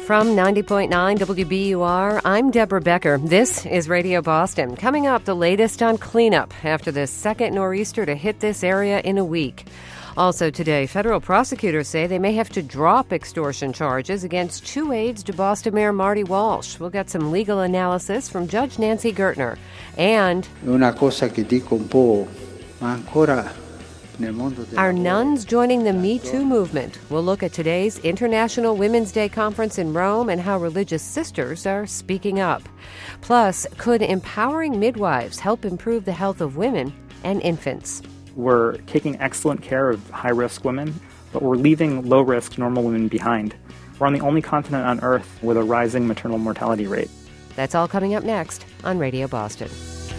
From 90.9 WBUR, I'm Deborah Becker. This is Radio Boston. Coming up, the latest on cleanup after the second nor'easter to hit this area in a week. Also today, federal prosecutors say they may have to drop extortion charges against two aides to Boston Mayor Marty Walsh. We'll get some legal analysis from Judge Nancy Gertner. And una cosa che dico un po', ma ancora are nuns joining the Me Too movement? We'll look at today's International Women's Day conference in Rome and how religious sisters are speaking up. Plus, could empowering midwives help improve the health of women and infants? We're taking excellent care of high-risk women, but we're leaving low-risk normal women behind. We're on the only continent on Earth with a rising maternal mortality rate. That's all coming up next on Radio Boston.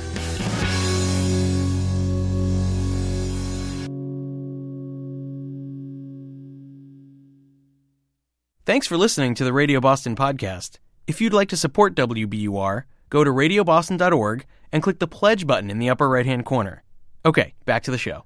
Thanks for listening to the Radio Boston podcast. If you'd like to support WBUR, go to radioboston.org and click the pledge button in the upper right-hand corner. Okay, back to the show.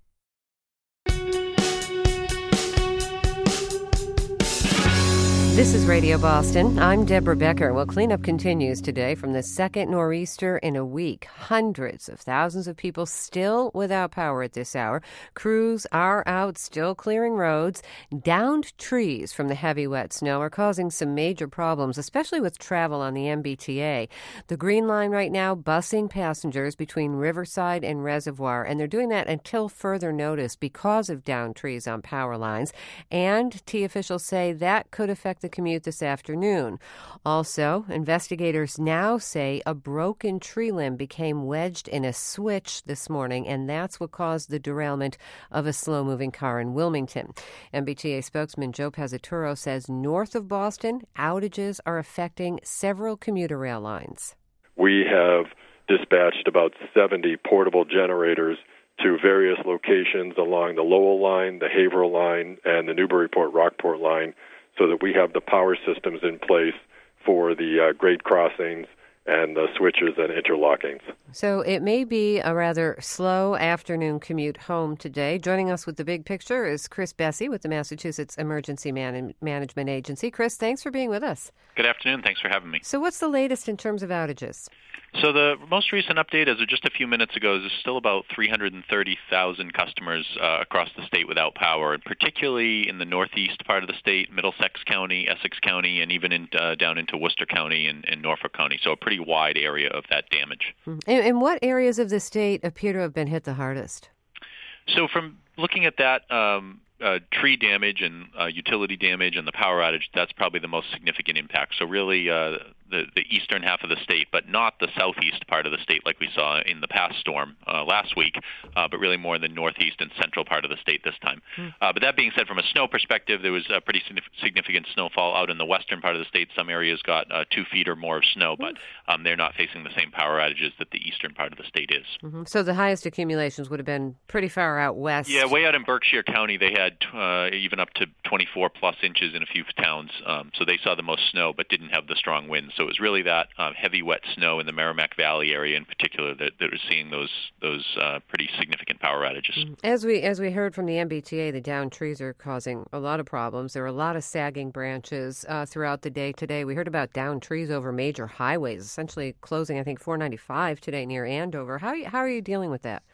This is Radio Boston. I'm Deborah Becker. Well, cleanup continues today from the second nor'easter in a week. Hundreds of thousands of people still without power at this hour. Crews are out still clearing roads. Downed trees from the heavy wet snow are causing some major problems, especially with travel on the MBTA. The Green Line right now busing passengers between Riverside and Reservoir, and they're doing that until further notice because of downed trees on power lines. And T officials say that could affect the commute this afternoon. Also, investigators now say a broken tree limb became wedged in a switch this morning, and that's what caused the derailment of a slow-moving car in Wilmington. MBTA spokesman Joe Pesaturo says north of Boston, outages are affecting several commuter rail lines. We have dispatched about 70 portable generators to various locations along the Lowell line, the Haverhill line, and the Newburyport-Rockport line, so that we have the power systems in place for the grade crossings and the switches and interlockings. So it may be a rather slow afternoon commute home today. Joining us with the big picture is Chris Bessey with the Massachusetts Emergency Management Agency. Chris, thanks for being with us. Good afternoon. Thanks for having me. So what's the latest in terms of outages? So the most recent update, as of just a few minutes ago, is there's still about 330,000 customers across the state without power, and particularly in the northeast part of the state, Middlesex County, Essex County, and even down into Worcester County and Norfolk County. So a pretty wide area of that damage. And what areas of the state appear to have been hit the hardest? So from looking at that, tree damage and utility damage and the power outage, that's probably the most significant impact. So really the eastern half of the state, but not the southeast part of the state like we saw in the past storm last week, but really more in the northeast and central part of the state this time. But that being said, from a snow perspective, there was a pretty significant snowfall out in the western part of the state. Some areas got 2 feet or more of snow, but they're not facing the same power outages that the eastern part of the state is. So the highest accumulations would have been pretty far out west. Yeah, way out in Berkshire County, they had even up to 24-plus inches in a few towns. So they saw the most snow but didn't have the strong winds. So it was really that heavy, wet snow in the Merrimack Valley area in particular that was seeing those pretty significant power outages. As we heard from the MBTA, the downed trees are causing a lot of problems. There are a lot of sagging branches throughout the day today. We heard about downed trees over major highways, essentially closing, I think, 495 today near Andover. How are you dealing with that?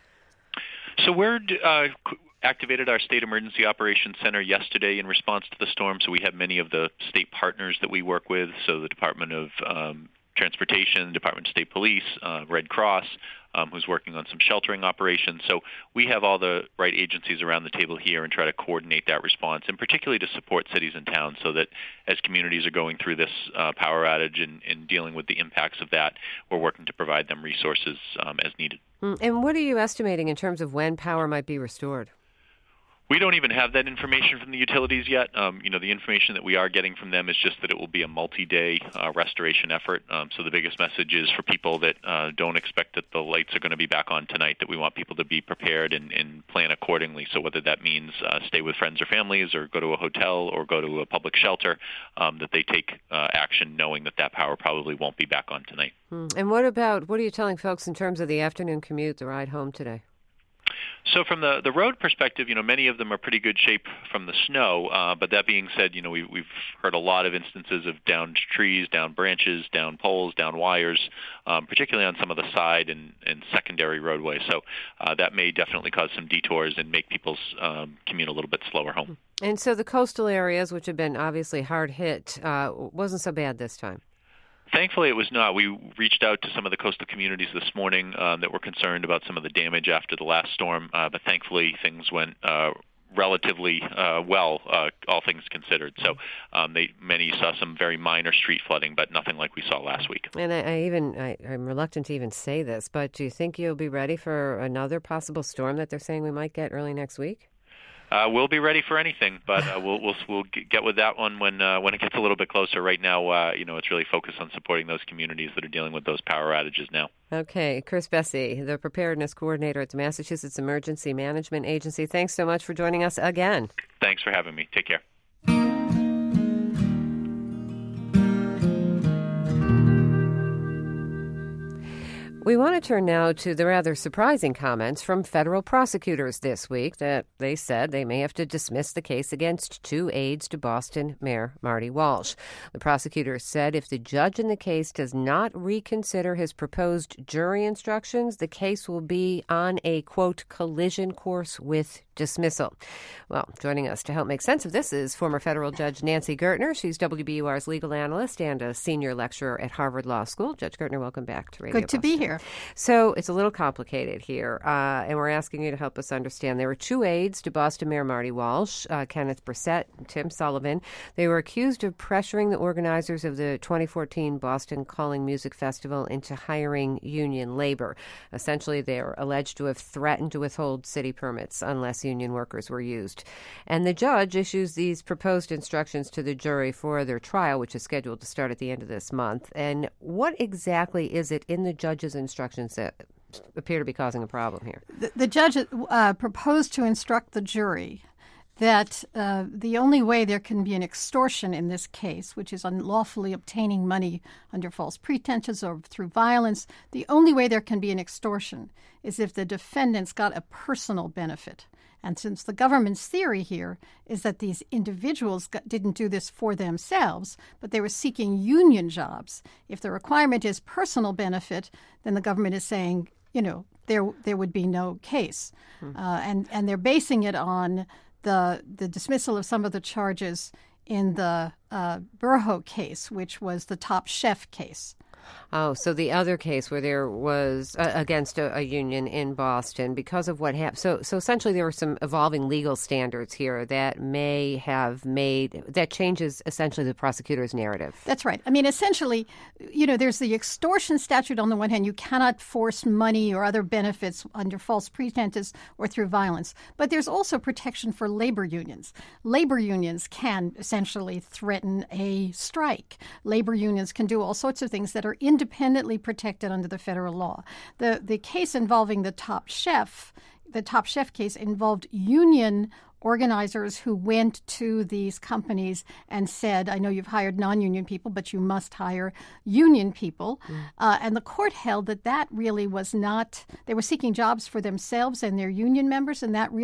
So we're activated our State Emergency Operations Center yesterday in response to the storm. So we have many of the state partners that we work with, so the Department of Transportation, Department of State Police, Red Cross, who's working on some sheltering operations. So we have all the right agencies around the table here and try to coordinate that response, and particularly to support cities and towns so that as communities are going through this power outage and dealing with the impacts of that, we're working to provide them resources as needed. And what are you estimating in terms of when power might be restored? We don't even have that information from the utilities yet. The information that we are getting from them is just that it will be a multi-day restoration effort. So the biggest message is for people that don't expect that the lights are going to be back on tonight, that we want people to be prepared and plan accordingly. So whether that means stay with friends or families or go to a hotel or go to a public shelter, that they take action knowing that power probably won't be back on tonight. And what are you telling folks in terms of the afternoon commute, the ride home today? So from the road perspective, many of them are pretty good shape from the snow. But that being said, we've heard a lot of instances of downed trees, down branches, down poles, down wires, particularly on some of the side and secondary roadways. So that may definitely cause some detours and make people's commute a little bit slower home. And so the coastal areas, which have been obviously hard hit, wasn't so bad this time. Thankfully, it was not. We reached out to some of the coastal communities this morning that were concerned about some of the damage after the last storm, but thankfully things went relatively well, all things considered. So many saw some very minor street flooding, but nothing like we saw last week. And I'm reluctant to even say this, but do you think you'll be ready for another possible storm that they're saying we might get early next week? We'll be ready for anything, but we'll get with that one when it gets a little bit closer. Right now, it's really focused on supporting those communities that are dealing with those power outages now. Okay, Chris Besse, the Preparedness Coordinator at the Massachusetts Emergency Management Agency. Thanks so much for joining us again. Thanks for having me. Take care. We want to turn now to the rather surprising comments from federal prosecutors this week that they said they may have to dismiss the case against 2 aides to Boston Mayor Marty Walsh. The prosecutors said if the judge in the case does not reconsider his proposed jury instructions, the case will be on a, quote, collision course with dismissal. Well, joining us to help make sense of this is former federal judge Nancy Gertner. She's WBUR's legal analyst and a senior lecturer at Harvard Law School. Judge Gertner, welcome back to Radio Good to be here. So it's a little complicated here, and we're asking you to help us understand. There were 2 aides to Boston Mayor Marty Walsh, Kenneth Brissett and Tim Sullivan. They were accused of pressuring the organizers of the 2014 Boston Calling Music Festival into hiring union labor. Essentially, they are alleged to have threatened to withhold city permits unless union workers were used. And the judge issues these proposed instructions to the jury for their trial, which is scheduled to start at the end of this month. And what exactly is it in the judge's instructions that appear to be causing a problem here? The judge proposed to instruct the jury that the only way there can be an extortion in this case, which is unlawfully obtaining money under false pretenses or through violence, the only way there can be an extortion is if the defendants got a personal benefit. And since the government's theory here is that these individuals didn't do this for themselves, but they were seeking union jobs, if the requirement is personal benefit, then the government is saying, there would be no case. And they're basing it on the dismissal of some of the charges in the Burho case, which was the Top Chef case. Oh, so the other case where there was against a union in Boston because of what happened. So essentially there were some evolving legal standards here that may have that changes essentially the prosecutor's narrative. That's right. I mean, essentially, there's the extortion statute on the one hand. You cannot force money or other benefits under false pretenses or through violence. But there's also protection for labor unions. Labor unions can essentially threaten a strike. Labor unions can do all sorts of things that are independently protected under the federal law. The case involving the Top Chef case involved union organizers who went to these companies and said, I know you've hired non-union people, but you must hire union people. And the court held that really was not, they were seeking jobs for themselves and their union members, and that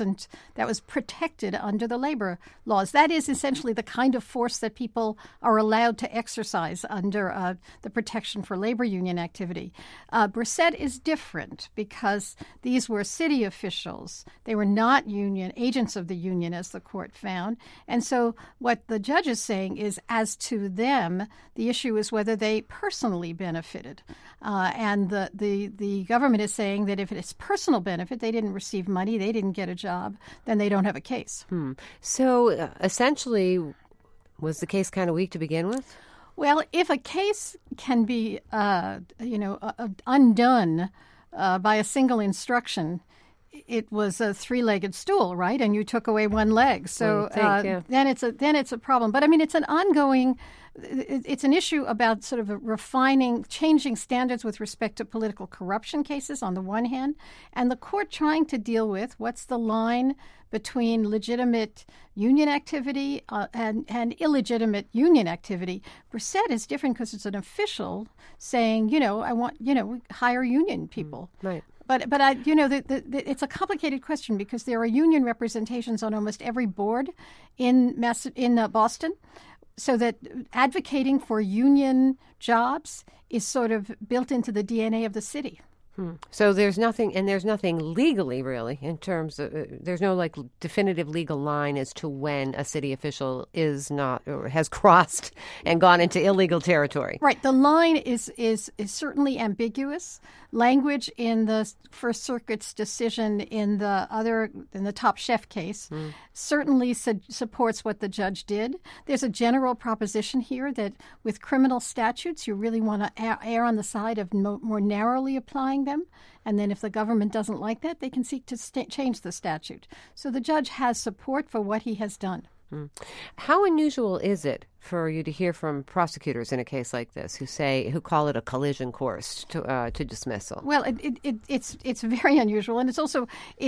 was protected under the labor laws. That is essentially the kind of force that people are allowed to exercise under the protection for labor union activity. Brissett is different because these were city officials. They were not union agents of the union, as the court found. And so what the judge is saying is, as to them, the issue is whether they personally benefited. And the government is saying that if it's personal benefit, they didn't receive money, they didn't get a job, then they don't have a case. So essentially, was the case kind of weak to begin with? Well, if a case can be, undone by a single instruction, it was a 3-legged stool, right? And you took away one leg. So then it's a problem. But I mean, it's an ongoing. It's an issue about sort of changing standards with respect to political corruption cases on the one hand, and the court trying to deal with what's the line between legitimate union activity and illegitimate union activity. Brissett is different because it's an official saying, I want, hire union people. Right. But it's a complicated question because there are union representations on almost every board in Boston, so that advocating for union jobs is sort of built into the DNA of the city. So there's nothing legally, really, in terms of there's no like definitive legal line as to when a city official is not or has crossed and gone into illegal territory. Right. The line is certainly ambiguous. Language in the First Circuit's decision in the Top Chef case certainly supports what the judge did. There's a general proposition here that with criminal statutes, you really want to err on the side of more narrowly applying them. And then if the government doesn't like that, they can seek to change the statute. So the judge has support for what he has done. How unusual is it for you to hear from prosecutors in a case like this who call it a collision course to dismissal? Well, it's very unusual, and it's also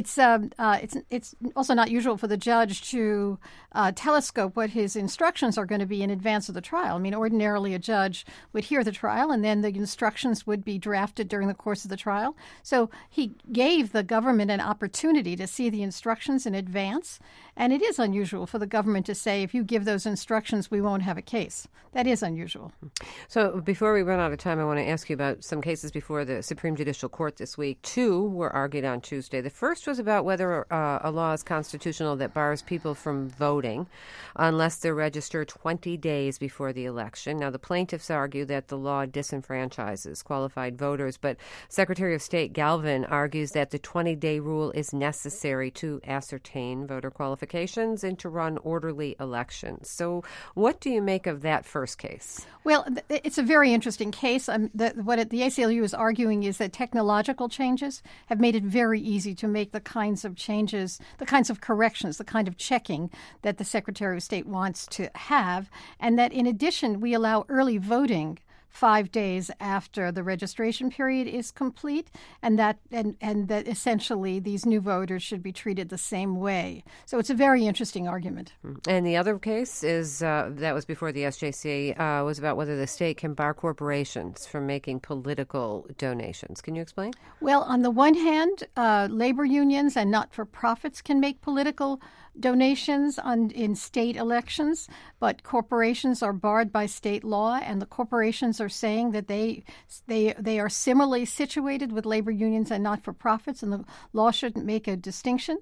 not usual for the judge to telescope what his instructions are going to be in advance of the trial. I mean, ordinarily a judge would hear the trial, and then the instructions would be drafted during the course of the trial. So he gave the government an opportunity to see the instructions in advance, and it is unusual for the government to say, if you give those instructions, we won't have a case. That is unusual. So before we run out of time, I want to ask you about some cases before the Supreme Judicial Court this week. 2 were argued on Tuesday. The first was about whether a law is constitutional that bars people from voting unless they're registered 20 days before the election. Now, the plaintiffs argue that the law disenfranchises qualified voters, but Secretary of State Galvin argues that the 20-day rule is necessary to ascertain voter qualifications and to run orderly elections. So what do you make of that first case? Well, it's a very interesting case. What the ACLU is arguing is that technological changes have made it very easy to make the kinds of changes, the kinds of corrections, the kind of checking that the Secretary of State wants to have, and that in addition, we allow early voting 5 days after the registration period is complete, and that essentially these new voters should be treated the same way. So it's a very interesting argument. And the other case is that was before the SJC was about whether the state can bar corporations from making political donations. Can you explain? Well, on the one hand, labor unions and not-for-profits can make political donations in state elections, but corporations are barred by state law, and the corporations are saying that they are similarly situated with labor unions and not-for-profits, and the law shouldn't make a distinction.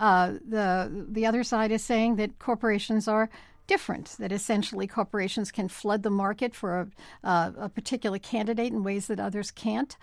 The other side is saying that corporations are different, that essentially corporations can flood the market for a particular candidate in ways that others can't.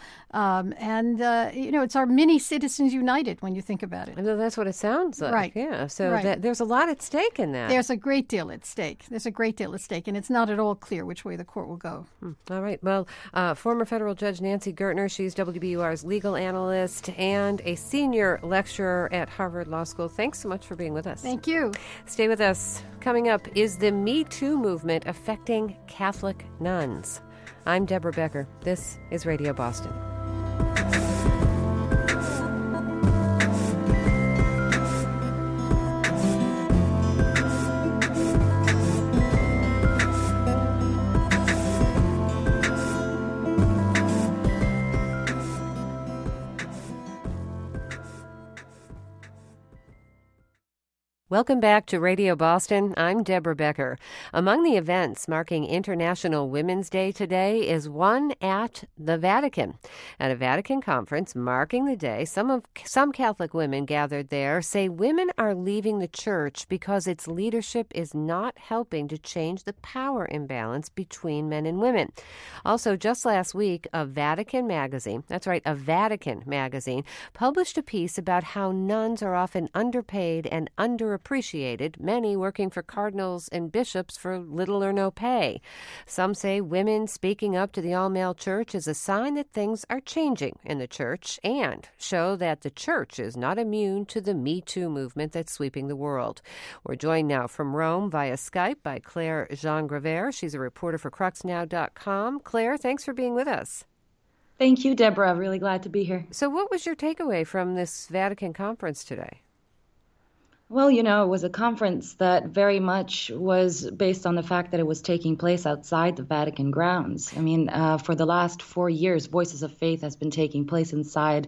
It's our mini Citizens United when you think about it. And that's what it sounds like. Right. Yeah. So right. There's a lot at stake in that. There's a great deal at stake. And it's not at all clear which way the court will go. All right. Well, former federal judge Nancy Gertner, she's WBUR's legal analyst and a senior lecturer at Harvard Law School. Thanks so much for being with us. Thank you. Stay with us. Coming up, is the Me Too movement affecting Catholic nuns? I'm Deborah Becker. This is Radio Boston. Welcome back to Radio Boston. I'm Deborah Becker. Among the events marking International Women's Day today is one at the Vatican. At a Vatican conference marking the day, some Catholic women gathered there say women are leaving the church because its leadership is not helping to change the power imbalance between men and women. Also, just last week, a Vatican magazine, published a piece about how nuns are often underpaid and underappreciated, many working for cardinals and bishops for little or no pay. Some say women speaking up to the all-male church is a sign that things are changing in the church and show that the church is not immune to the Me Too movement that's sweeping the world. We're joined now from Rome via Skype by Claire Jean-Graver. She's a reporter for CruxNow.com. Claire, thanks for being with us. Thank you, Deborah. Really glad to be here. So what was your takeaway from this Vatican conference today? Well, it was a conference that very much was based on the fact that it was taking place outside the Vatican grounds. I mean, for the last 4 years, Voices of Faith has been taking place inside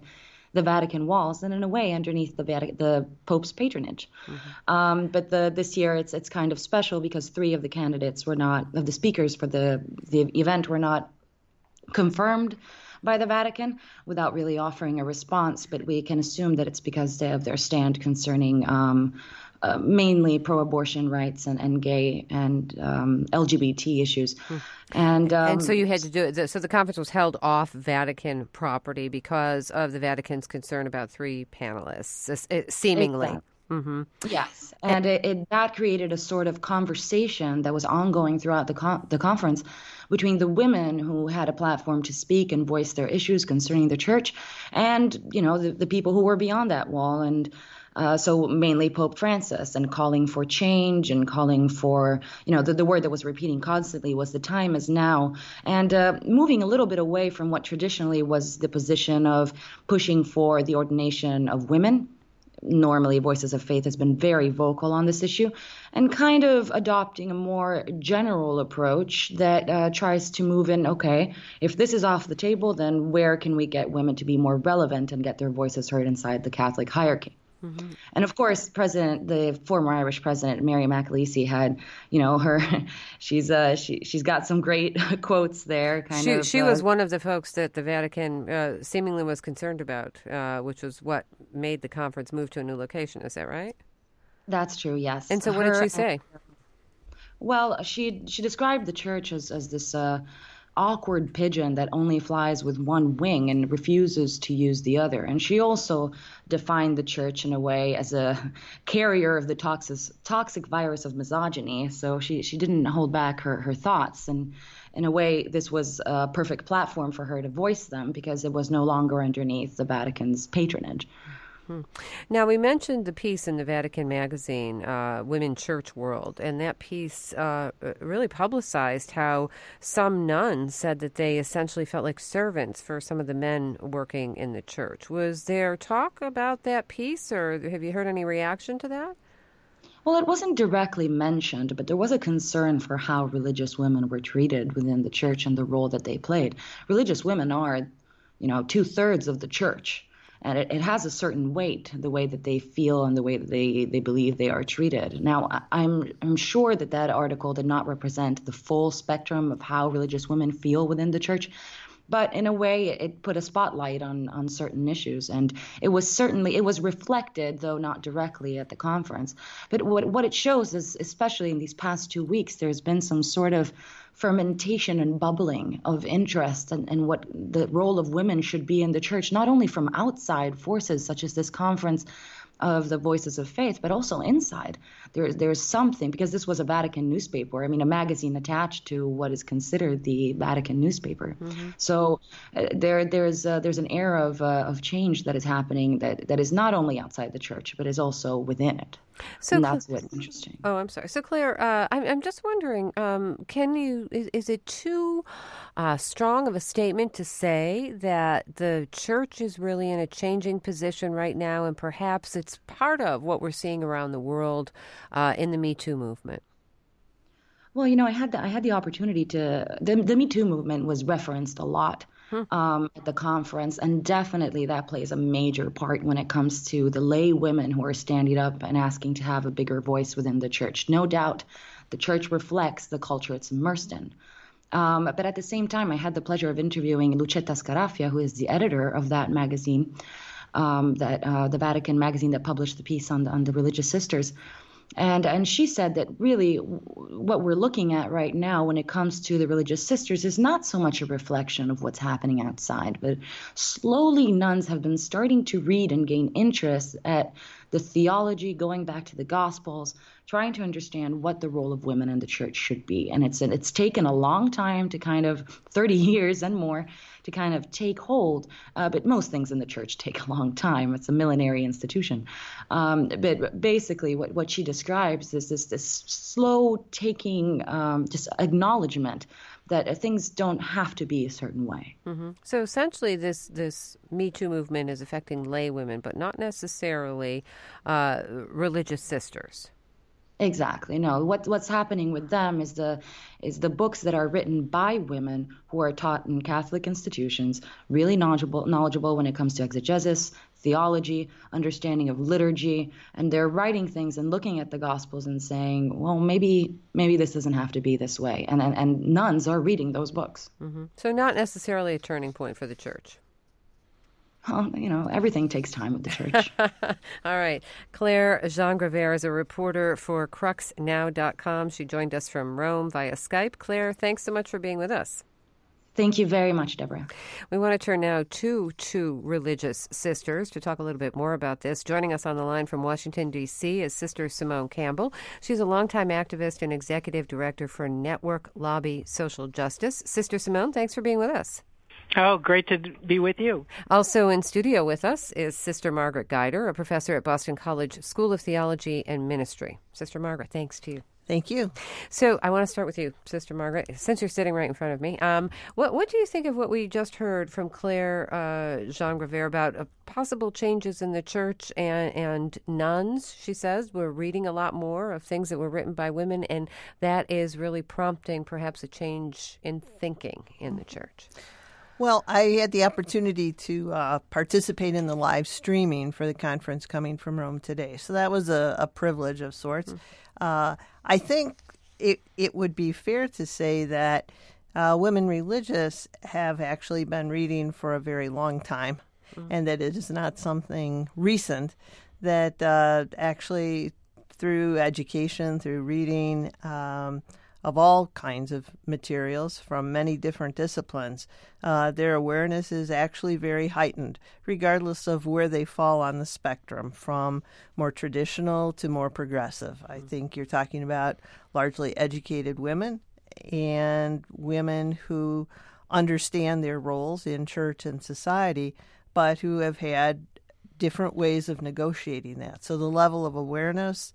the Vatican walls and in a way underneath the Pope's patronage. But this year it's kind of special because 3 of the candidates were not, of the speakers for the event were not confirmed by the Vatican without really offering a response. But we can assume that it's because of their stand concerning mainly pro-abortion rights and gay and LGBT issues. And so you had to do it. So the conference was held off Vatican property because of the Vatican's concern about 3 panelists, seemingly. Exactly. Yes, and that created a sort of conversation that was ongoing throughout the conference between the women who had a platform to speak and voice their issues concerning the church, and the people who were beyond that wall, and so mainly Pope Francis, and calling for change and calling for, the word that was repeating constantly was the time is now, and moving a little bit away from what traditionally was the position of pushing for the ordination of women. Normally, Voices of Faith has been very vocal on this issue, and kind of adopting a more general approach that tries to move in, okay, if this is off the table, then where can we get women to be more relevant and get their voices heard inside the Catholic hierarchy? And of course, the former Irish president, Mary McAleese, had, she's got some great quotes there. She was one of the folks that the Vatican seemingly was concerned about, which was what made the conference move to a new location. Is that right? That's true. Yes. And so, what did she say? Well, she described the church as this awkward pigeon that only flies with one wing and refuses to use the other. And she also defined the church in a way as a carrier of the toxic virus of misogyny. So she didn't hold back her thoughts. And in a way, this was a perfect platform for her to voice them because it was no longer underneath the Vatican's patronage. Now, we mentioned the piece in the Vatican magazine, Women Church World, and that piece really publicized how some nuns said that they essentially felt like servants for some of the men working in the church. Was there talk about that piece, or have you heard any reaction to that? Well, it wasn't directly mentioned, but there was a concern for how religious women were treated within the church and the role that they played. Religious women are, 2/3 of the church. And it has a certain weight, the way that they feel and the way that they believe they are treated. Now, I'm sure that article did not represent the full spectrum of how religious women feel within the church, but in a way it put a spotlight on certain issues. And it was reflected, though not directly, at the conference. But what it shows is, especially in these past 2 weeks, there's been some sort of fermentation and bubbling of interest and what the role of women should be in the church, not only from outside forces such as this conference of the Voices of Faith, but also inside. There's something, because this was a Vatican newspaper, a magazine attached to what is considered the Vatican newspaper. So there's an era of change that is happening that is not only outside the church, but is also within it. So and that's what's interesting. Oh, I'm sorry. So, Claire, I'm just wondering, is it too strong of a statement to say that the church is really in a changing position right now, and perhaps it's part of what we're seeing around the world in the Me Too movement? Well, I had the opportunity to. The Me Too movement was referenced a lot at the conference, and definitely that plays a major part when it comes to the lay women who are standing up and asking to have a bigger voice within the church. No doubt, the church reflects the culture it's immersed in. But at the same time, I had the pleasure of interviewing Lucetta Scarafia, who is the editor of that magazine, the Vatican magazine that published the piece on the religious sisters. And she said that really what we're looking at right now when it comes to the religious sisters is not so much a reflection of what's happening outside, but slowly nuns have been starting to read and gain interest at the theology, going back to the Gospels, trying to understand what the role of women in the church should be. And it's taken a long time to 30 years and more, to kind of take hold. But most things in the church take a long time. It's a millenary institution. But basically what she describes is this slow taking, just acknowledgement that things don't have to be a certain way. So essentially this Me Too movement is affecting lay women, but not necessarily religious sisters. Exactly. No, what's happening with them is the books that are written by women who are taught in Catholic institutions, really knowledgeable when it comes to exegesis, theology, understanding of liturgy, and they're writing things and looking at the Gospels and saying, well, maybe this doesn't have to be this way. And nuns are reading those books. Mm-hmm. So not necessarily a turning point for the church. Well, everything takes time with the church. All right. Claire Jean-Graver is a reporter for cruxnow.com. She joined us from Rome via Skype. Claire, thanks so much for being with us. Thank you very much, Deborah. We want to turn now to two religious sisters to talk a little bit more about this. Joining us on the line from Washington, D.C. is Sister Simone Campbell. She's a longtime activist and executive director for Network Lobby Social Justice. Sister Simone, thanks for being with us. Oh, great to be with you. Also in studio with us is Sister Margaret Guider, a professor at Boston College School of Theology and Ministry. Sister Margaret, thanks to you. Thank you. So I want to start with you, Sister Margaret, since you're sitting right in front of me. What do you think of what we just heard from Claire Jean-Graver about possible changes in the church and nuns? She says we're reading a lot more of things that were written by women, and that is really prompting perhaps a change in thinking in the church. Well, I had the opportunity to participate in the live streaming for the conference coming from Rome today. So that was a privilege of sorts. I think it would be fair to say that women religious have actually been reading for a very long time, and that it is not something recent, that actually through education, through reading, of all kinds of materials from many different disciplines, their awareness is actually very heightened, regardless of where they fall on the spectrum, from more traditional to more progressive. I think you're talking about largely educated women and women who understand their roles in church and society, but who have had different ways of negotiating that. So the level of awareness,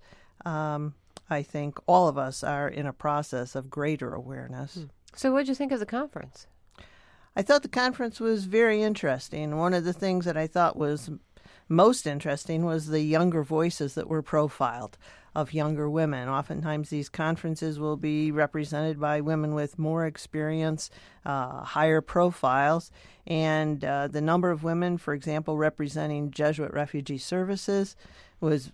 I think all of us are in a process of greater awareness. So what did you think of the conference? I thought the conference was very interesting. One of the things that I thought was most interesting was the younger voices that were profiled of younger women. Oftentimes these conferences will be represented by women with more experience, higher profiles, and the number of women, for example, representing Jesuit Refugee Services was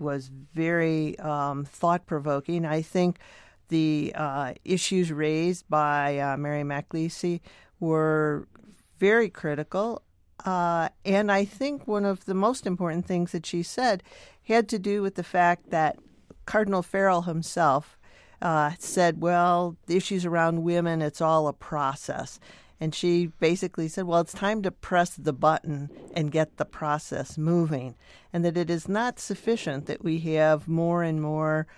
very thought-provoking. I think the issues raised by Mary MacLeese were very critical. And I think one of the most important things that she said had to do with the fact that Cardinal Farrell himself said, well, the issues around women, it's all a process. And she basically said, well, it's time to press the button and get the process moving, and that it is not sufficient that we have more and more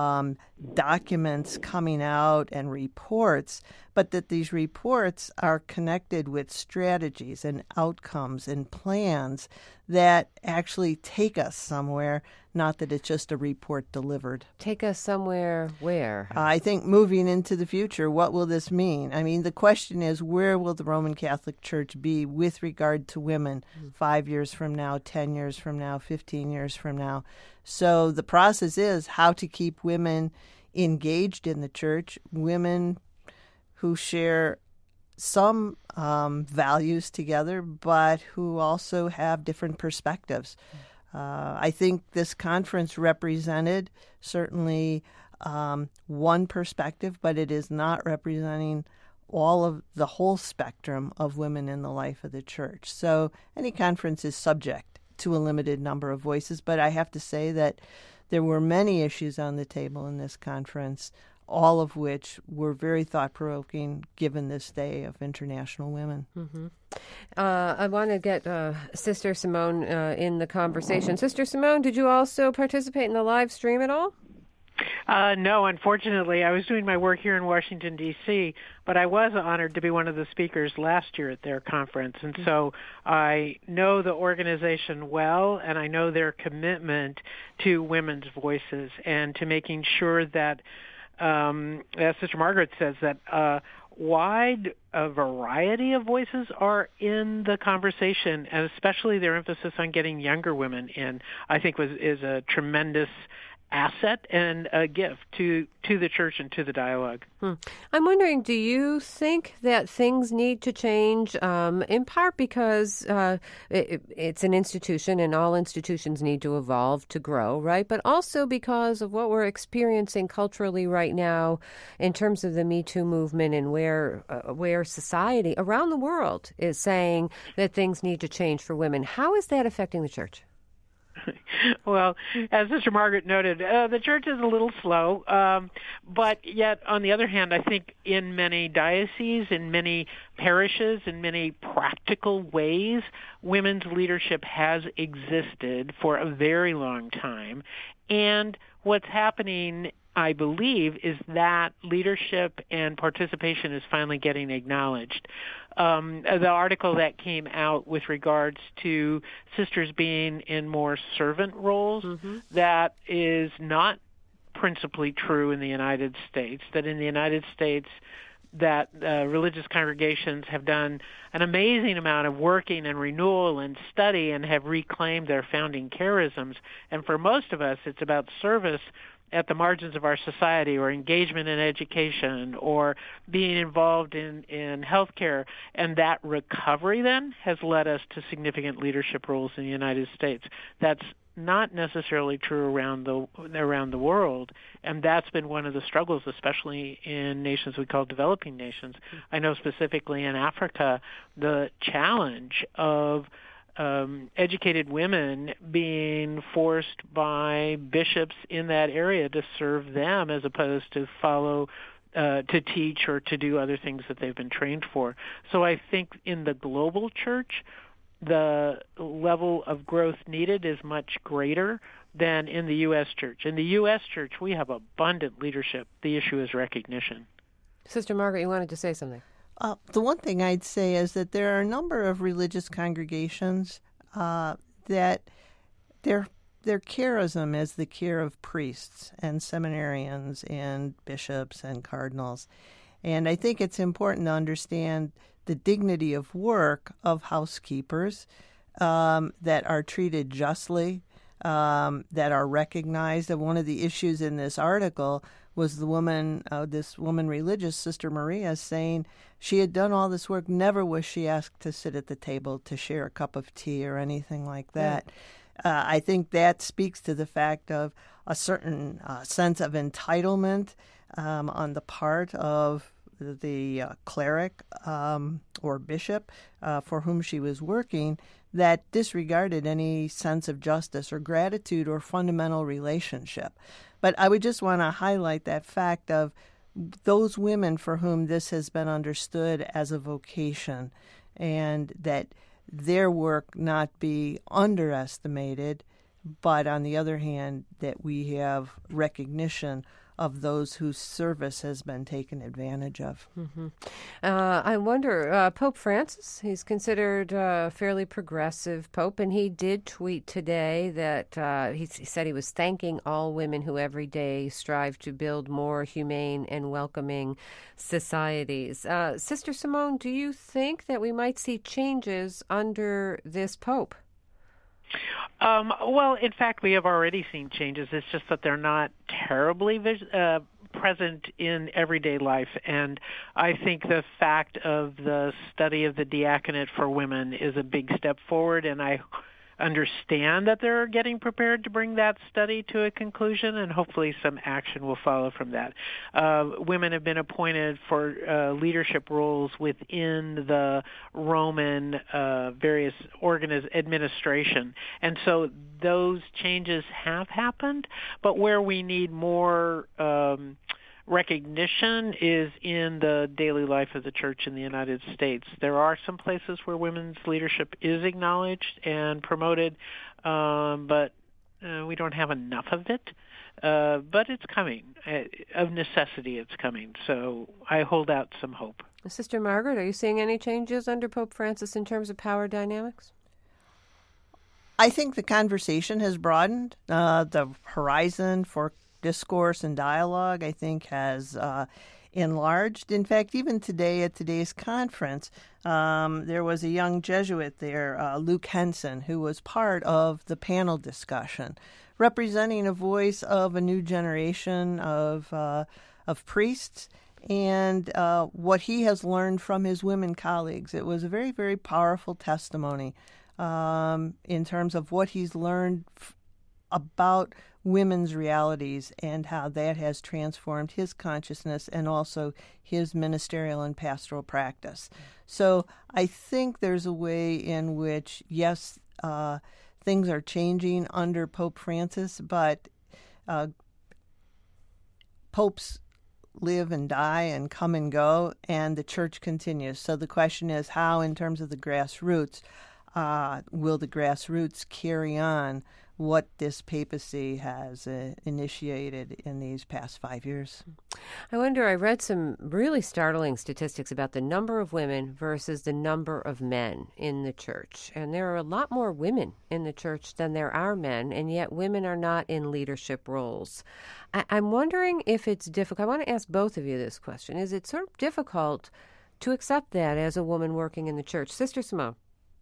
documents coming out and reports, but that these reports are connected with strategies and outcomes and plans that actually take us somewhere, not that it's just a report delivered. Take us somewhere where? I think moving into the future, what will this mean? I mean, the question is, where will the Roman Catholic Church be with regard to women 5 years from now, 10 years from now, 15 years from now? So the process is how to keep women engaged in the church, women who share some values together, but who also have different perspectives. I think this conference represented certainly one perspective, but it is not representing all of the whole spectrum of women in the life of the church. So any conference is subject to a limited number of voices, but I have to say that there were many issues on the table in this conference, all of which were very thought-provoking given this day of International Women. Mm-hmm. I want to get Sister Simone in the conversation. Sister Simone, did you also participate in the live stream at all? No, unfortunately. I was doing my work here in Washington, D.C., but I was honored to be one of the speakers last year at their conference. And so I know the organization well, and I know their commitment to women's voices and to making sure that, as Sister Margaret says, that wide variety of voices are in the conversation, and especially their emphasis on getting younger women in, I think is a tremendous asset and a gift to the church and to the dialogue. I'm wondering, do you think that things need to change, in part because it's an institution and all institutions need to evolve to grow, right? But also because of what we're experiencing culturally right now in terms of the Me Too movement and where society around the world is saying that things need to change for women. How is that affecting the church? Well, as Sister Margaret noted, the church is a little slow, but yet, on the other hand, I think in many dioceses, in many parishes, in many practical ways, women's leadership has existed for a very long time. And what's happening, I believe, is that leadership and participation is finally getting acknowledged. The article that came out with regards to sisters being in more servant roles, that is not principally true in the United States, that in the United States that religious congregations have done an amazing amount of working and renewal and study and have reclaimed their founding charisms. And for most of us, it's about service at the margins of our society, or engagement in education, or being involved in healthcare. And that recovery then has led us to significant leadership roles in the United States. That's not necessarily true around the world, and that's been one of the struggles, especially in nations we call developing nations. I know specifically in Africa, the challenge of educated women being forced by bishops in that area to serve them as opposed to follow, to teach or to do other things that they've been trained for. So I think in the global church, the level of growth needed is much greater than in the U.S. church. In the U.S. church, we have abundant leadership. The issue is recognition. Sister Margaret, you wanted to say something. The one thing I'd say is that there are a number of religious congregations that their charism is the care of priests and seminarians and bishops and cardinals. And I think it's important to understand the dignity of work of housekeepers that are treated justly, that are recognized. And one of the issues in this article was the woman, this woman religious, Sister Maria, saying she had done all this work. Never was she asked to sit at the table to share a cup of tea or anything like that. I think that speaks to the fact of a certain sense of entitlement on the part of the cleric or bishop for whom she was working, that disregarded any sense of justice or gratitude or fundamental relationship. But I would just want to highlight that fact of those women for whom this has been understood as a vocation, and that their work not be underestimated, but on the other hand, that we have recognition of those whose service has been taken advantage of. I wonder, Pope Francis, he's considered a fairly progressive pope, and he did tweet today that he said he was thanking all women who every day strive to build more humane and welcoming societies. Sister Simone, do you think that we might see changes under this pope? Well, in fact, we have already seen changes. It's just that they're not terribly present in everyday life. And I think the fact of the study of the diaconate for women is a big step forward, and I understand that they're getting prepared to bring that study to a conclusion, and hopefully some action will follow from that. Women have been appointed for leadership roles within the Roman various administration, and so those changes have happened, but where we need more recognition is in the daily life of the church in the United States. There are some places where women's leadership is acknowledged and promoted, but we don't have enough of it. But it's coming. Of necessity, it's coming. So I hold out some hope. Sister Margaret, are you seeing any changes under Pope Francis in terms of power dynamics? I think the conversation has broadened. The horizon for discourse and dialogue, I think, has enlarged. In fact, even today at today's conference, there was a young Jesuit there, Luke Henson, who was part of the panel discussion representing a voice of a new generation of priests and what he has learned from his women colleagues. It was a very, very powerful testimony in terms of what he's learned about women's realities and how that has transformed his consciousness and also his ministerial and pastoral practice. So I think there's a way in which, yes, things are changing under Pope Francis, but popes live and die and come and go, and the church continues. So the question is how, in terms of the grassroots, will the grassroots carry on what this papacy has initiated in these past 5 years? I wonder, I read some really startling statistics about the number of women versus the number of men in the church. And there are a lot more women in the church than there are men, and yet women are not in leadership roles. I'm wondering if it's difficult. I want to ask both of you this question. Is it sort of difficult to accept that as a woman working in the church? Sister Simone.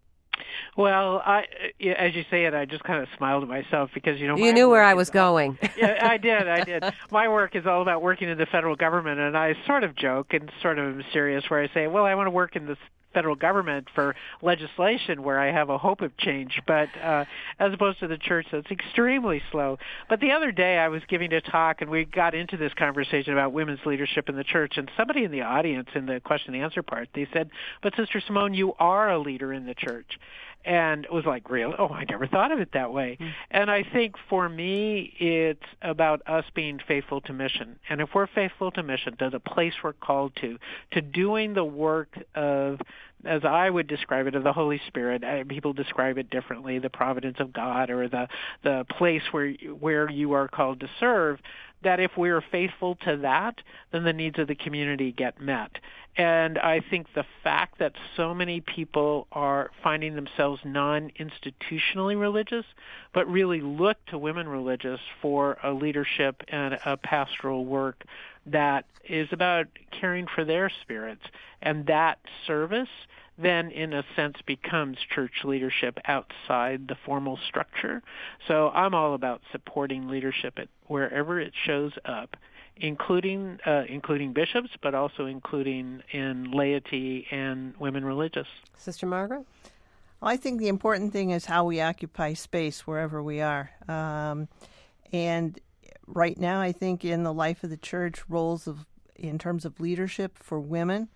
Well, as you say it, I just kind of smiled at myself because, you knew where I was going. Yeah, I did. My work is all about working in the federal government, and I sort of joke and sort of am serious where I say, well, I want to work in the federal government for legislation where I have a hope of change, but as opposed to the church, that's extremely slow. But the other day I was giving a talk, and we got into this conversation about women's leadership in the church, and somebody in the audience in the question and answer part, they said, but Sister Simone, you are a leader in the church. And it was like, really? Oh, I never thought of it that way. And I think for me, it's about us being faithful to mission. And if we're faithful to mission, to the place we're called to doing the work of, as I would describe it, of the Holy Spirit. People describe it differently, the providence of God, or the place where you are called to serve, that if we are faithful to that, then the needs of the community get met. And I think the fact that so many people are finding themselves non-institutionally religious, but really look to women religious for a leadership and a pastoral work that is about caring for their spirits, and that service then in a sense becomes church leadership outside the formal structure. So I'm all about supporting leadership wherever it shows up, including bishops, but also including in laity and women religious. Sister Margaret? Well, I think the important thing is how we occupy space wherever we are. And right now, I think in the life of the church, roles in terms of leadership for women,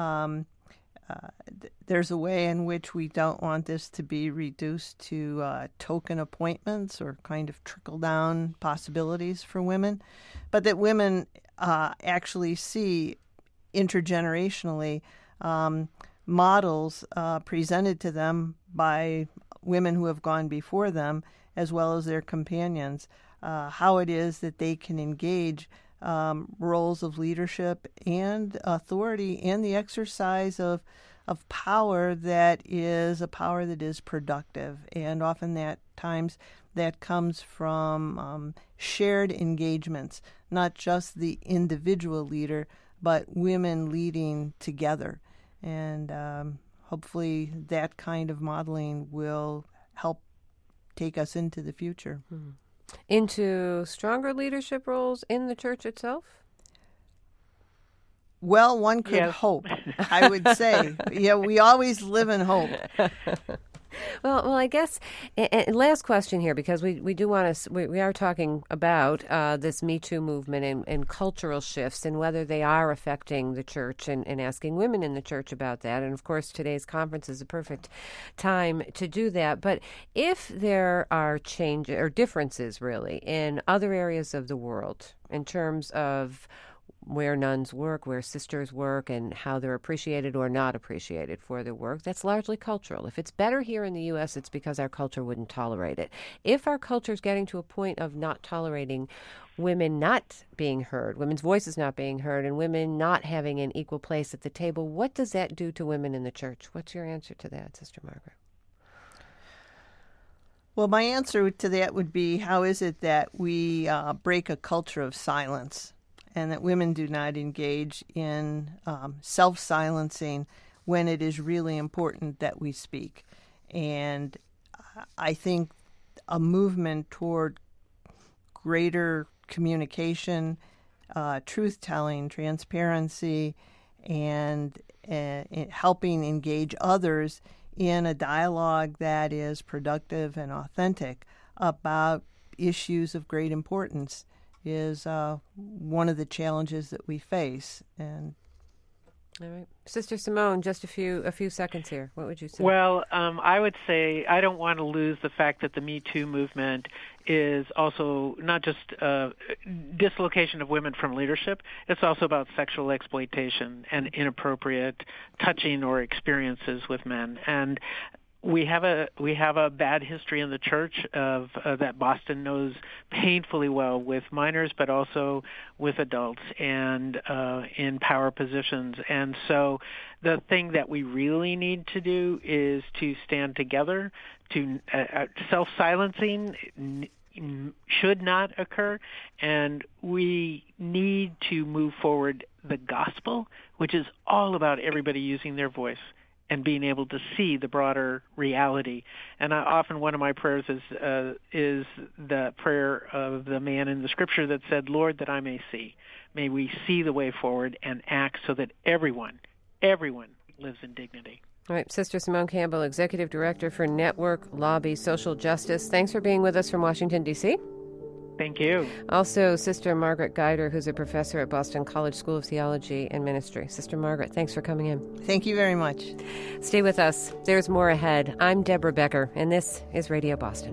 there's a way in which we don't want this to be reduced to token appointments or kind of trickle-down possibilities for women, but that women actually see intergenerationally models presented to them by women who have gone before them, as well as their companions, how it is that they can engage roles of leadership and authority and the exercise of power that is a power that is productive. And often at times that comes from shared engagements, not just the individual leader, but women leading together. And hopefully that kind of modeling will help take us into the future. Mm-hmm. Into stronger leadership roles in the church itself? Well, one could hope, I would say. Yeah, we always live in hope. Well, I guess, and last question here, because we do want to, we are talking about this Me Too movement and cultural shifts and whether they are affecting the church and asking women in the church about that. And of course, today's conference is a perfect time to do that. But if there are changes or differences really in other areas of the world in terms of where nuns work, where sisters work, and how they're appreciated or not appreciated for their work, that's largely cultural. If it's better here in the U.S., it's because our culture wouldn't tolerate it. If our culture is getting to a point of not tolerating women not being heard, women's voices not being heard, and women not having an equal place at the table, what does that do to women in the church? What's your answer to that, Sister Margaret? Well, my answer to that would be, how is it that we break a culture of silence, and that women do not engage in self-silencing when it is really important that we speak? And I think a movement toward greater communication, truth-telling, transparency, and helping engage others in a dialogue that is productive and authentic about issues of great importance is one of the challenges that we face. And all right, Sister Simone, just a few seconds here. What would you say? Well, I would say I don't want to lose the fact that the Me Too movement is also not just dislocation of women from leadership. It's also about sexual exploitation and inappropriate touching or experiences with men. And we have a bad history in the church of that Boston knows painfully well with minors, but also with adults and in power positions. And so the thing that we really need to do is to stand together. To self-silencing should not occur, and we need to move forward the gospel, which is all about everybody using their voice and being able to see the broader reality. And often one of my prayers is the prayer of the man in the Scripture that said, "Lord, that I may see." May we see the way forward and act so that everyone lives in dignity. All right, Sister Simone Campbell, Executive Director for Network Lobby Social Justice. Thanks for being with us from Washington, D.C. Thank you. Also, Sister Margaret Guider, who's a professor at Boston College School of Theology and Ministry. Sister Margaret, thanks for coming in. Thank you very much. Stay with us. There's more ahead. I'm Deborah Becker, and this is Radio Boston.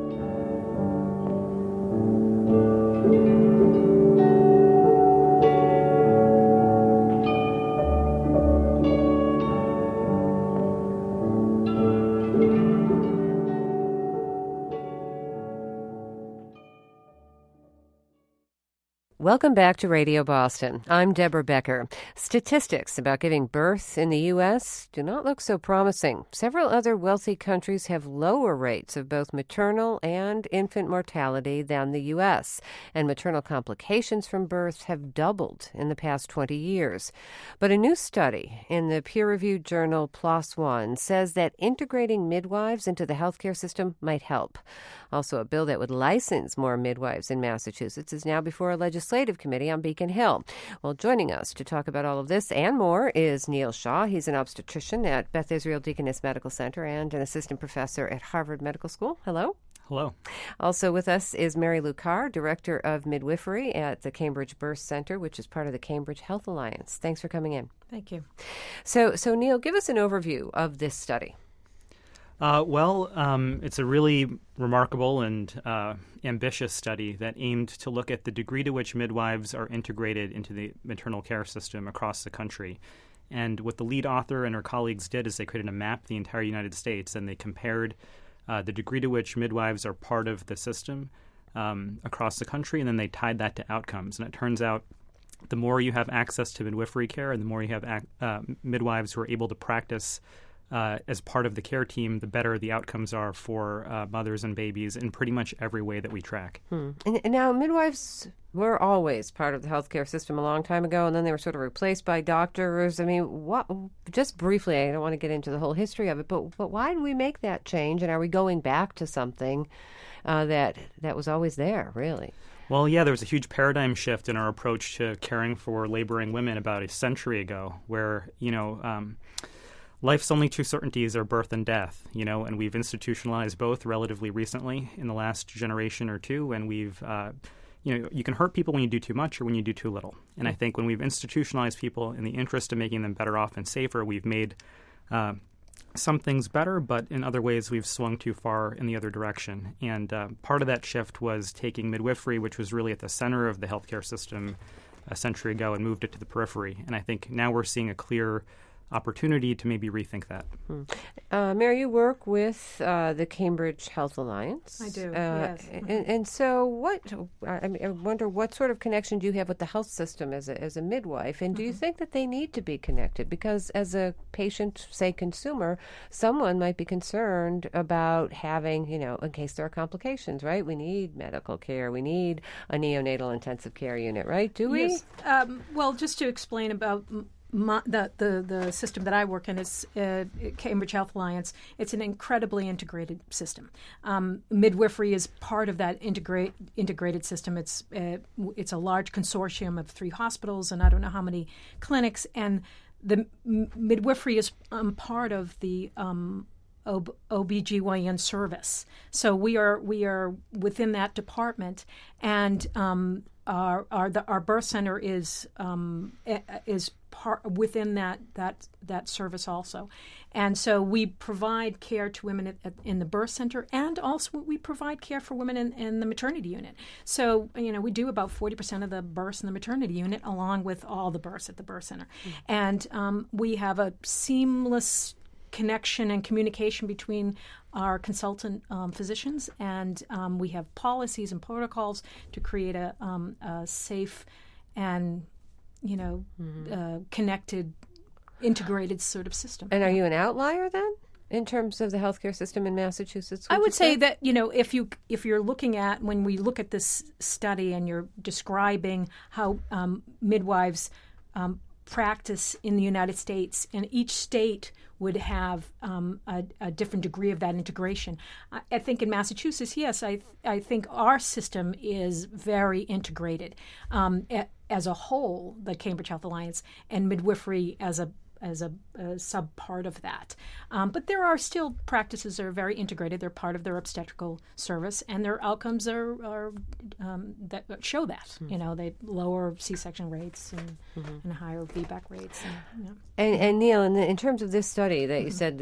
Welcome back to Radio Boston. I'm Deborah Becker. Statistics about giving birth in the U.S. do not look so promising. Several other wealthy countries have lower rates of both maternal and infant mortality than the U.S., and maternal complications from birth have doubled in the past 20 years. But a new study in the peer-reviewed journal PLOS ONE says that integrating midwives into the healthcare system might help. Also, a bill that would license more midwives in Massachusetts is now before a legislative committee on Beacon Hill. Well, joining us to talk about all of this and more is Neil Shaw. He's an obstetrician at Beth Israel Deaconess Medical Center and an assistant professor at Harvard Medical School. Hello. Hello. Also with us is Mary Lou Carr, Director of Midwifery at the Cambridge Birth Center, which is part of the Cambridge Health Alliance. Thanks for coming in. Thank you. So Neil, give us an overview of this study. It's a really remarkable and ambitious study that aimed to look at the degree to which midwives are integrated into the maternal care system across the country. And what the lead author and her colleagues did is they created a map of the entire United States, and they compared the degree to which midwives are part of the system across the country, and then they tied that to outcomes. And it turns out the more you have access to midwifery care and the more you have midwives who are able to practice as part of the care team, the better the outcomes are for mothers and babies in pretty much every way that we track. And now midwives were always part of the healthcare system a long time ago, and then they were sort of replaced by doctors. I mean, just briefly, I don't want to get into the whole history of it, but why did we make that change, and are we going back to something that was always there, really? Well, yeah, there was a huge paradigm shift in our approach to caring for laboring women about a century ago where, life's only two certainties are birth and death, and we've institutionalized both relatively recently in the last generation or two, and we've, you can hurt people when you do too much or when you do too little. And I think when we've institutionalized people in the interest of making them better off and safer, we've made some things better, but in other ways we've swung too far in the other direction. And part of that shift was taking midwifery, which was really at the center of the healthcare system a century ago, and moved it to the periphery. And I think now we're seeing a clear opportunity to maybe rethink that. Mary, you work with the Cambridge Health Alliance. I do, yes. And so I wonder what sort of connection do you have with the health system as a midwife, and do you think that they need to be connected? Because as a patient, say consumer, someone might be concerned about having, in case there are complications, right? We need medical care. We need a neonatal intensive care unit, right? Do we? Yes. Well, just to explain about the system that I work in is Cambridge Health Alliance. It's an incredibly integrated system. Midwifery is part of that integrated system. It's a large consortium of 3 hospitals and I don't know how many clinics. And the midwifery is part of the OBGYN service. So we are within that department, and our birth center is part within that service also. And so we provide care to women in the birth center, and also we provide care for women in the maternity unit. So, we do about 40% of the births in the maternity unit, along with all the births at the birth center. And we have a seamless connection and communication between our consultant physicians, and we have policies and protocols to create a safe and connected, integrated sort of system. And are you an outlier then in terms of the healthcare system in Massachusetts? I would say that if you're looking at, when we look at this study and you're describing how midwives practice in the United States, and each state would have a different degree of that integration. I think in Massachusetts, yes, I think our system is very integrated as a whole, the Cambridge Health Alliance, and midwifery as a sub part of that. But there are still practices that are very integrated. They're part of their obstetrical service, and their outcomes are that show that. They lower C-section rates and higher VBAC rates. And Neil, in terms of this study that you said,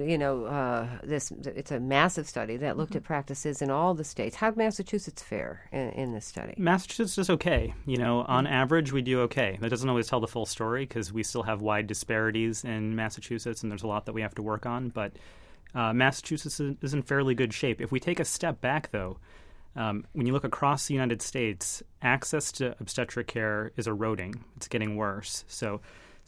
it's a massive study that looked at practices in all the states. How did Massachusetts fare in this study? Massachusetts is okay. On average, we do okay. That doesn't always tell the full story because we still have wide disparities in Massachusetts, and there's a lot that we have to work on. But Massachusetts is in fairly good shape. If we take a step back, though, when you look across the United States, access to obstetric care is eroding. It's getting worse. So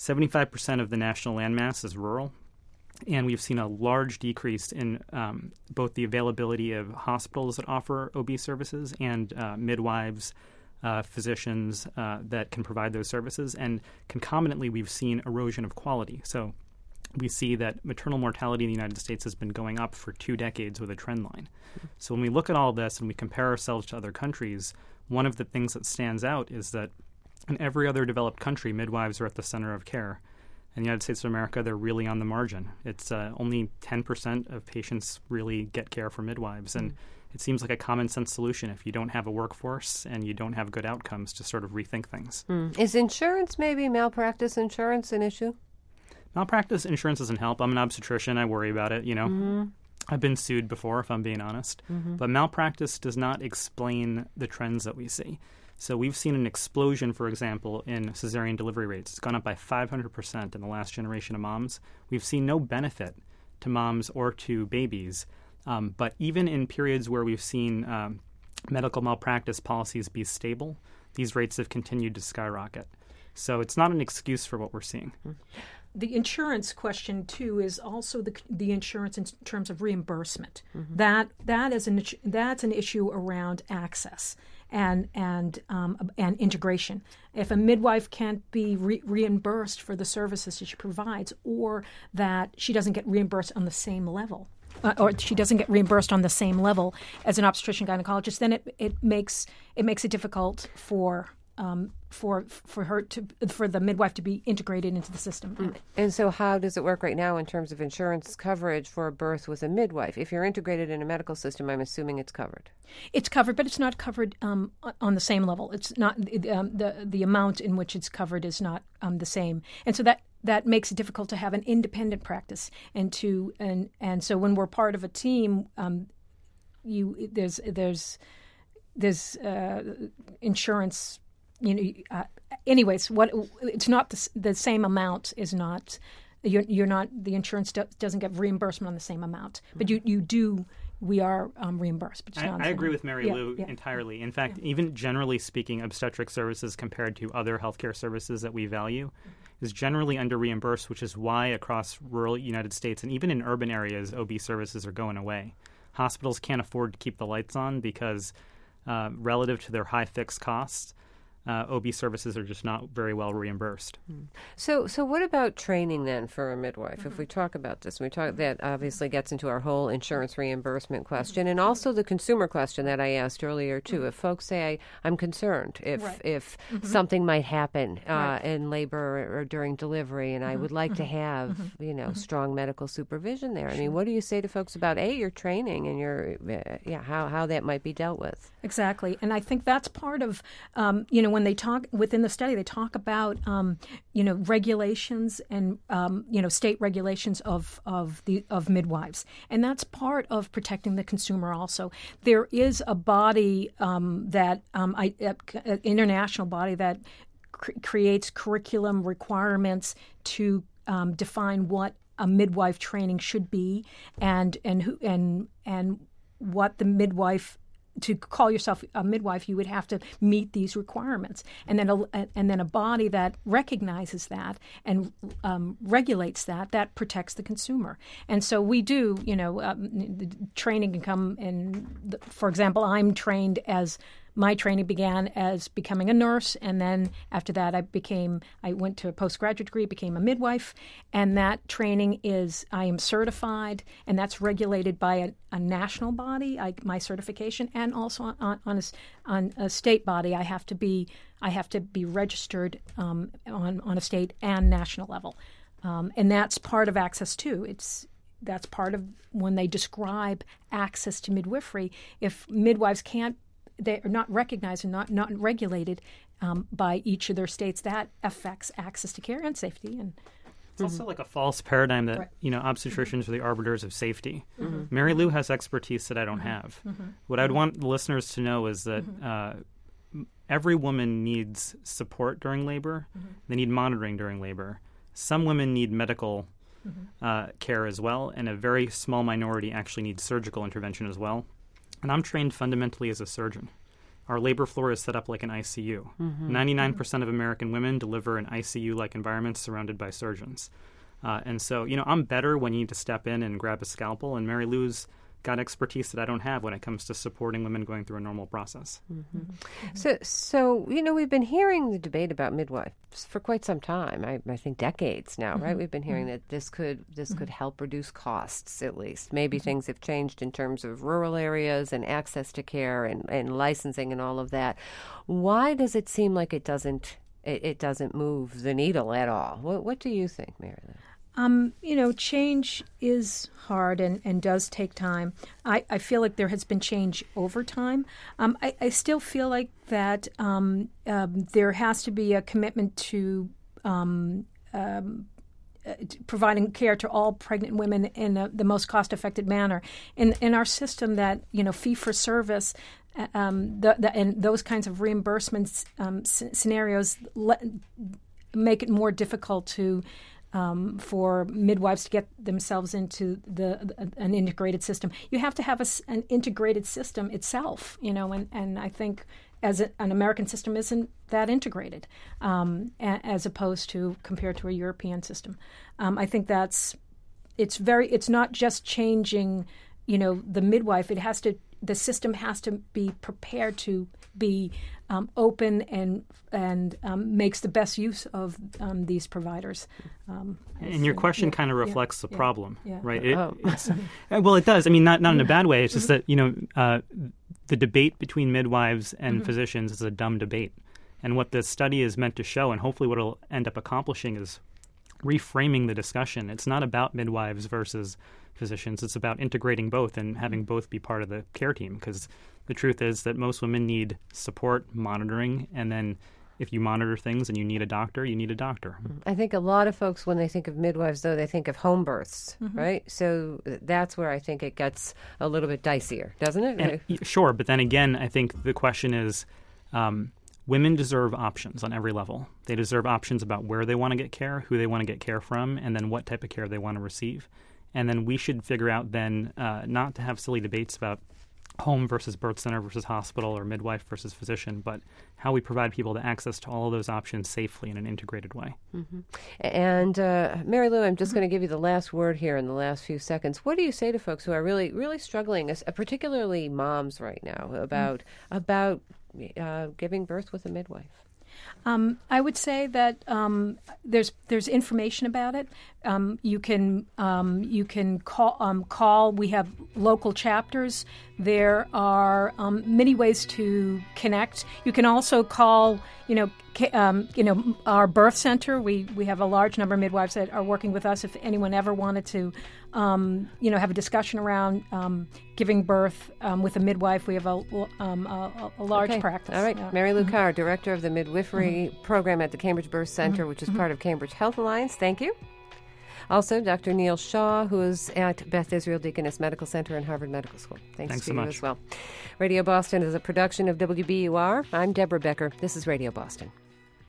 75% of the national landmass is rural, and we've seen a large decrease in both the availability of hospitals that offer OB services and midwives, physicians that can provide those services. And concomitantly, we've seen erosion of quality. So we see that maternal mortality in the United States has been going up for 2 decades with a trend line. So when we look at all this and we compare ourselves to other countries, one of the things that stands out is that in every other developed country, midwives are at the center of care. In the United States of America, they're really on the margin. It's only 10% of patients really get care from midwives. And it seems like a common sense solution if you don't have a workforce and you don't have good outcomes to sort of rethink things. Is insurance, maybe malpractice insurance, an issue? Malpractice insurance doesn't help. I'm an obstetrician. I worry about it, I've been sued before, if I'm being honest. But malpractice does not explain the trends that we see. So we've seen an explosion, for example, in cesarean delivery rates. It's gone up by 500% in the last generation of moms. We've seen no benefit to moms or to babies. But even in periods where we've seen medical malpractice policies be stable, these rates have continued to skyrocket. So it's not an excuse for what we're seeing. The insurance question, too, is also the insurance in terms of reimbursement. That's an issue around access and integration. If a midwife can't be reimbursed for the services that she provides, or that she doesn't get reimbursed on the same level, or she doesn't get reimbursed on the same level as an obstetrician gynecologist, then it makes it difficult for the midwife to be integrated into the system. And so how does it work right now in terms of insurance coverage for a birth with a midwife? If you're integrated in a medical system, I'm assuming it's covered. It's covered, but it's not covered on the same level. It's not the amount in which it's covered is not the same, and so that makes it difficult to have an independent practice. And so when we're part of a team, there's insurance. Anyways, it's not the same amount is not. You're not, the insurance doesn't get reimbursement on the same amount, but you do. We are reimbursed. But I agree with Mary Lou entirely. In fact, even generally speaking, obstetric services compared to other healthcare services that we value is generally under-reimbursed, which is why across rural United States and even in urban areas, OB services are going away. Hospitals can't afford to keep the lights on because relative to their high fixed costs, OB services are just not very well reimbursed. So what about training then for a midwife? If we talk about this, that obviously gets into our whole insurance reimbursement question, and also the consumer question that I asked earlier too. If folks say, I'm concerned if something might happen in labor or during delivery, and I would like to have strong medical supervision there. I mean, what do you say to folks about your training and your how that might be dealt with? Exactly, and I think that's part of when they talk within the study, they talk about regulations and state regulations of midwives, and that's part of protecting the consumer. Also, there is a body international body that creates curriculum requirements to define what a midwife training should be, and what the midwife. To call yourself a midwife, you would have to meet these requirements, and then a body that recognizes that and regulates that protects the consumer. And so we do, the training can come in. For example, my training began as becoming a nurse, and then after that I went to a postgraduate degree, became a midwife, and that training I am certified, and that's regulated by a national body, my certification, and also on a state body. I have to be registered on a state and national level, and that's part of access too. That's part of when they describe access to midwifery. If midwives they are not recognized and not regulated by each of their states, that affects access to care and safety. And it's also like a false paradigm that obstetricians are the arbiters of safety. Mary Lou has expertise that I don't have. What I'd want the listeners to know is that every woman needs support during labor. They need monitoring during labor. Some women need medical care as well, and a very small minority actually needs surgical intervention as well. And I'm trained fundamentally as a surgeon. Our labor floor is set up like an ICU. 99% of American women deliver in ICU-like environments surrounded by surgeons. And so, I'm better when you need to step in and grab a scalpel, and Mary Lou's got expertise that I don't have when it comes to supporting women going through a normal process. So we've been hearing the debate about midwives for quite some time. I think decades now, right? We've been hearing that this could help reduce costs, at least. Maybe things have changed in terms of rural areas and access to care and licensing and all of that. Why does it seem like it doesn't move the needle at all? What do you think, Mary Lou? Change is hard and does take time. I feel like there has been change over time. I still feel like that there has to be a commitment to providing care to all pregnant women in the most cost-effective manner. In our system, that fee-for-service and those kinds of reimbursements scenarios make it more difficult to. For midwives to get themselves into an integrated system. You have to have an integrated system itself, and I think as an American system isn't that integrated as opposed to compared to a European system. I think it's not just changing, the midwife. The system has to be prepared to be open and makes the best use of these providers. And your question kind of reflects the problem, right? Well, it does. I mean, not in a bad way. It's just that the debate between midwives and physicians is a dumb debate. And what the study is meant to show, and hopefully what it'll end up accomplishing, is reframing the discussion. It's not about midwives versus physicians. It's about integrating both and having both be part of the care team, because the truth is that most women need support, monitoring, and then if you monitor things and you need a doctor, you need a doctor. I think a lot of folks, when they think of midwives, though, they think of home births, right? So that's where I think it gets a little bit dicier, doesn't it? And, sure, but then again, I think the question is women deserve options on every level. They deserve options about where they want to get care, who they want to get care from, and then what type of care they want to receive. And then we should figure out then not to have silly debates about home versus birth center versus hospital or midwife versus physician, but how we provide people the access to all of those options safely in an integrated way. And Mary Lou, I'm just going to give you the last word here in the last few seconds. What do you say to folks who are really, really struggling, particularly moms right now, about giving birth with a midwife? I would say that there's information about it. You can call. We have local chapters. There are many ways to connect. You can also call. Our birth center. We have a large number of midwives that are working with us. If anyone ever wanted to, have a discussion around giving birth with a midwife, we have a large practice. All right, Mary Lou Carr, Director of the Midwifery Program at the Cambridge Birth Center, which is part of Cambridge Health Alliance. Thank you. Also, Dr. Neil Shaw, who is at Beth Israel Deaconess Medical Center and Harvard Medical School. Thanks to so you much. as well. Radio Boston is a production of WBUR. I'm Deborah Becker. This is Radio Boston.